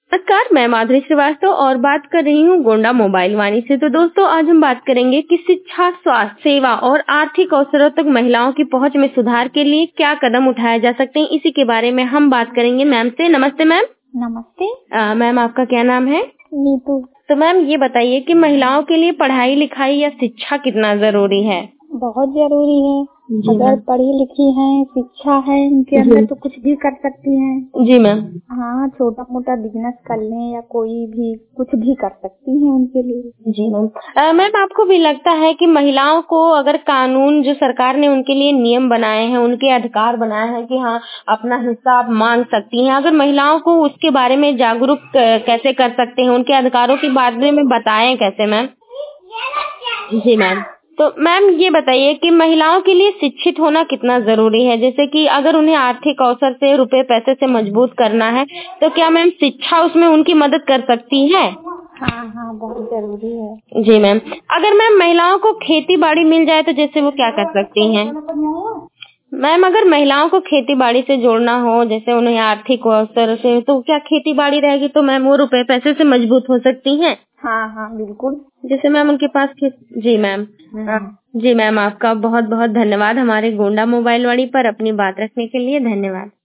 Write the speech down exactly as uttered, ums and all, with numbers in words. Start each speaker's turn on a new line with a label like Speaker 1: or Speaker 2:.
Speaker 1: नमस्कार, मैं माधुरी श्रीवास्तव और बात कर रही हूँ गोंडा मोबाइल वाणी से। तो दोस्तों, आज हम बात करेंगे कि शिक्षा, स्वास्थ्य सेवा और आर्थिक अवसरों तक महिलाओं की पहुँच में सुधार के लिए क्या कदम उठाए जा सकते हैं, इसी के बारे में हम बात करेंगे मैम से। नमस्ते मैम।
Speaker 2: नमस्ते
Speaker 1: मैम, आपका क्या नाम है?
Speaker 2: नीतू।
Speaker 1: तो मैम, ये बताइए कि महिलाओं के लिए पढ़ाई लिखाई या शिक्षा कितना जरूरी है?
Speaker 2: बहुत जरूरी है।
Speaker 1: जी
Speaker 2: अगर
Speaker 1: मैम।
Speaker 2: पढ़ी लिखी हैं, शिक्षा है उनके
Speaker 1: जी
Speaker 2: अंदर तो कुछ भी कर सकती हैं।
Speaker 1: जी मैम।
Speaker 2: हाँ, छोटा मोटा बिजनेस कर लें या कोई भी कुछ भी कर सकती हैं उनके लिए।
Speaker 1: जी मैम। अ, मैम, आपको भी लगता है कि महिलाओं को अगर कानून जो सरकार ने उनके लिए नियम बनाए हैं, उनके अधिकार बनाए हैं कि हाँ अपना हिस्सा आप मांग सकती हैं, अगर महिलाओं को उसके बारे में जागरूक क- कैसे कर सकते हैं, उनके अधिकारों के बारे में बताएं कैसे मैम? जी मैम। तो मैम, ये बताइए कि महिलाओं के लिए शिक्षित होना कितना जरूरी है? जैसे कि अगर उन्हें आर्थिक अवसर से, रुपए पैसे से मजबूत करना है, तो क्या मैम शिक्षा उसमें उनकी मदद कर सकती है?
Speaker 2: हाँ हाँ, बहुत जरूरी है।
Speaker 1: जी मैम। अगर मैम महिलाओं को खेती बाड़ी मिल जाए तो जैसे वो क्या कर सकती हैं? मैम, अगर महिलाओं को खेती बाड़ी से जोड़ना हो, जैसे उन्हें आर्थिक अवसर से, तो क्या खेती बाड़ी रहेगी तो मैम वो रुपए पैसे से मजबूत हो सकती हैं?
Speaker 2: हाँ हाँ, बिल्कुल।
Speaker 1: जैसे मैम उनके पास खेत। जी मैम।
Speaker 2: हम्म।
Speaker 1: हाँ, जी मैम, आपका बहुत बहुत धन्यवाद हमारे गोंडा मोबाइल वाणी पर अपनी बात रखने के लिए। धन्यवाद।